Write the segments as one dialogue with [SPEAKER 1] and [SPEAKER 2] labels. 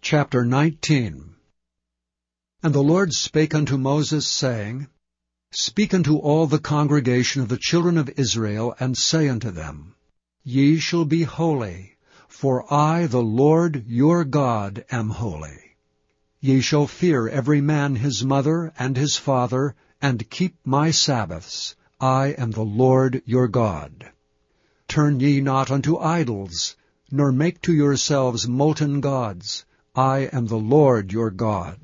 [SPEAKER 1] Chapter 19. And the Lord spake unto Moses, saying, Speak unto all the congregation of the children of Israel, and say unto them, Ye shall be holy, for I, the Lord your God, am holy. Ye shall fear every man his mother and his father, and keep my Sabbaths. I am the Lord your God. Turn ye not unto idols, nor make to yourselves molten gods. I am the Lord your God.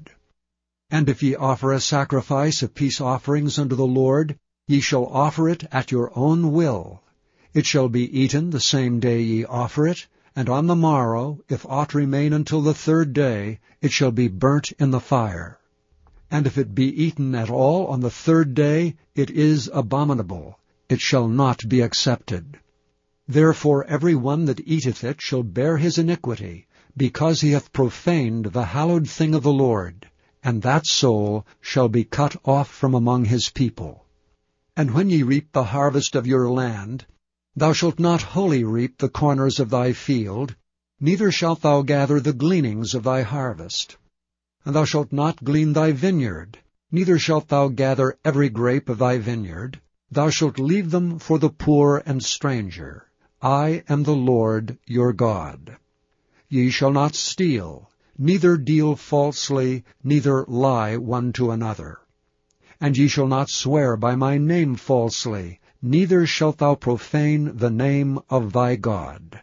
[SPEAKER 1] And if ye offer a sacrifice of peace offerings unto the Lord, ye shall offer it at your own will. It shall be eaten the same day ye offer it, and on the morrow, if aught remain until the third day, it shall be burnt in the fire. And if it be eaten at all on the third day, it is abominable. It shall not be accepted. Therefore every one that eateth it shall bear his iniquity, because he hath profaned the hallowed thing of the Lord, and that soul shall be cut off from among his people. And when ye reap the harvest of your land, thou shalt not wholly reap the corners of thy field, neither shalt thou gather the gleanings of thy harvest. And thou shalt not glean thy vineyard, neither shalt thou gather every grape of thy vineyard. Thou shalt leave them for the poor and stranger. I am the Lord your God. Ye shall not steal, neither deal falsely, neither lie one to another. And ye shall not swear by my name falsely, neither shalt thou profane the name of thy God.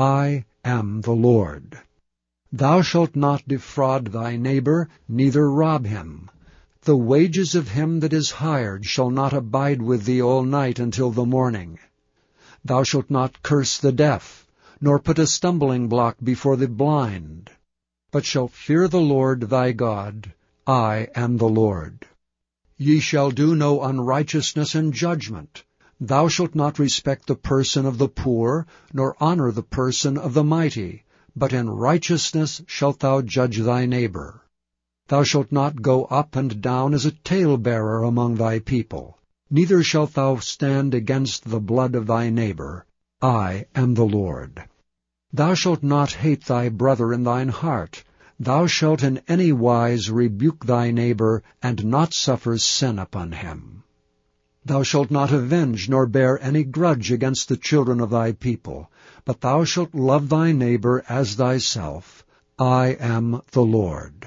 [SPEAKER 1] I am the Lord. Thou shalt not defraud thy neighbor, neither rob him. The wages of him that is hired shall not abide with thee all night until the morning. Thou shalt not curse the deaf, nor put a stumbling block before the blind, but shalt fear the Lord thy God. I am the Lord. Ye shall do no unrighteousness in judgment. Thou shalt not respect the person of the poor, nor honor the person of the mighty, but in righteousness shalt thou judge thy neighbor. Thou shalt not go up and down as a talebearer among thy people, neither shalt thou stand against the blood of thy neighbor. I am the Lord. Thou shalt not hate thy brother in thine heart. Thou shalt in any wise rebuke thy neighbor, and not suffer sin upon him. Thou shalt not avenge nor bear any grudge against the children of thy people, but thou shalt love thy neighbor as thyself. I am the Lord.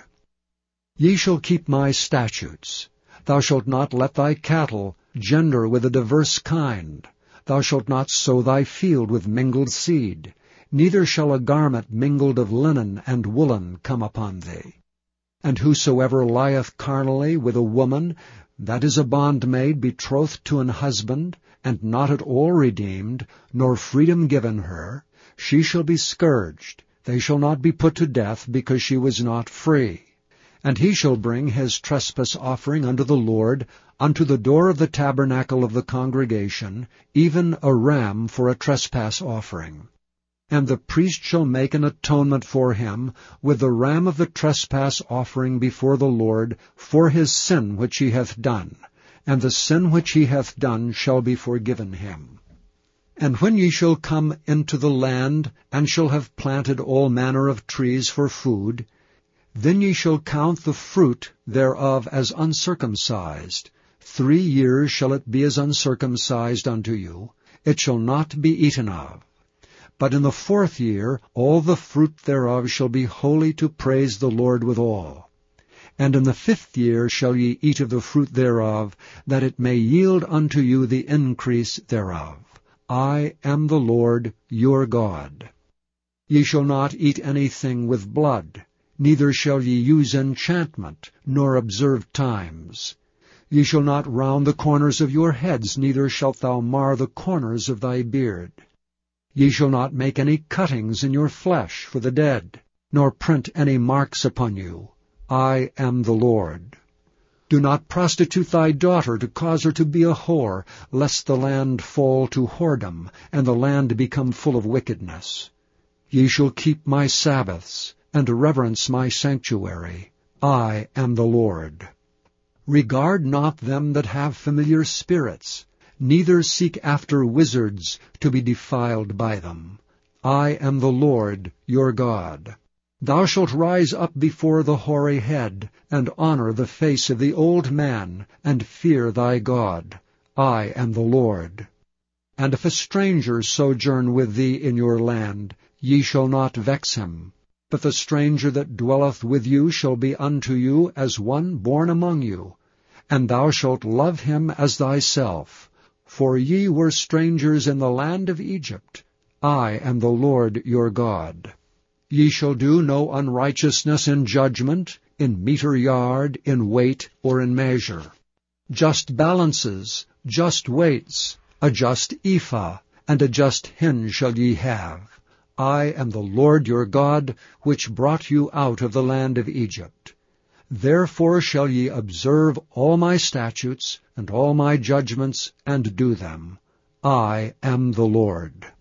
[SPEAKER 1] Ye shall keep my statutes. Thou shalt not let thy cattle gender with a diverse kind. Thou shalt not sow thy field with mingled seed. Neither shall a garment mingled of linen and woolen come upon thee. And whosoever lieth carnally with a woman, that is a bondmaid betrothed to an husband, and not at all redeemed, nor freedom given her, she shall be scourged. They shall not be put to death, because she was not free. And he shall bring his trespass offering unto the Lord, unto the door of the tabernacle of the congregation, even a ram for a trespass offering. And the priest shall make an atonement for him with the ram of the trespass offering before the Lord for his sin which he hath done, and the sin which he hath done shall be forgiven him. And when ye shall come into the land, and shall have planted all manner of trees for food, then ye shall count the fruit thereof as uncircumcised. 3 years shall it be as uncircumcised unto you. It shall not be eaten of. But in the 4th year all the fruit thereof shall be holy to praise the Lord withal. And in the 5th year shall ye eat of the fruit thereof, that it may yield unto you the increase thereof. I am the Lord your God. Ye shall not eat anything with blood, neither shall ye use enchantment, nor observe times. Ye shall not round the corners of your heads, neither shalt thou mar the corners of thy beard. Ye shall not make any cuttings in your flesh for the dead, nor print any marks upon you. I am the Lord. Do not prostitute thy daughter to cause her to be a whore, lest the land fall to whoredom, and the land become full of wickedness. Ye shall keep my Sabbaths, and reverence my sanctuary. I am the Lord. Regard not them that have familiar spirits, neither seek after wizards to be defiled by them. I am the Lord your God. Thou shalt rise up before the hoary head, and honor the face of the old man, and fear thy God. I am the Lord. And if a stranger sojourn with thee in your land, ye shall not vex him. But the stranger that dwelleth with you shall be unto you as one born among you, and thou shalt love him as thyself. For ye were strangers in the land of Egypt. I am the Lord your God. Ye shall do no unrighteousness in judgment, in meter yard, in weight, or in measure. Just balances, just weights, a just ephah, and a just hin shall ye have. I am the Lord your God, which brought you out of the land of Egypt. Therefore shall ye observe all my statutes and all my judgments, and do them. I am the Lord.